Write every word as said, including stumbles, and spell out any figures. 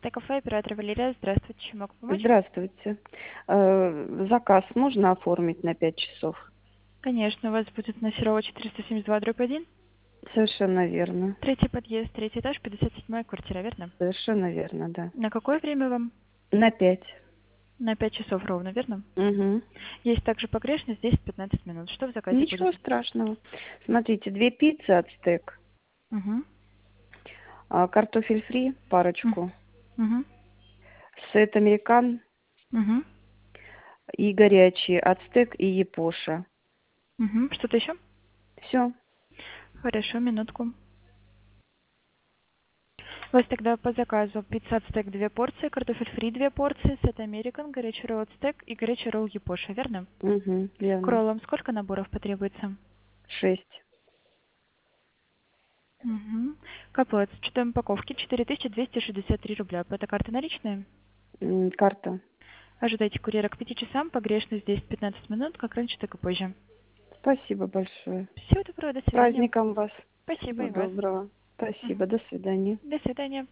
Кафе, оператор Валерия. Здравствуйте, чем могу помочь? Здравствуйте. Э, Заказ можно оформить на пять часов? Конечно, у вас будет на Серова четыреста семьдесят два дробь один. Совершенно верно. Третий подъезд, третий этаж, пятьдесят седьмая квартира, верно? Совершенно верно, да. На какое время вам? На пять. На пять часов ровно, верно? Угу. Есть также погрешность десять-пятнадцать минут. Что в заказе будет? Ничего страшного. Смотрите, две пиццы ацтек, Угу. а, картофель фри парочку, Угу. сет американ Угу. и горячие ацтек и япоша. Угу. Что-то еще? Все. Хорошо, минутку. У вас тогда по заказу пицца ацтек две порции, картофель фри две порции, сет американ, горячий ролл ацтек и горячий ролл япоша, верно? Угу. К Верно. роллам сколько наборов потребуется? Шесть. Угу. К оплате. С учетом упаковки четыре тысячи двести шестьдесят три рубля. Это карта наличные? М, Карта. Ожидайте курьера к пяти часам, погрешность десять-пятнадцать минут, как раньше, так и позже. Спасибо большое. Всего доброго, до С свидания. праздником вас. Спасибо Всего и вас. доброго. Мгм. Спасибо. До свидания. До свидания.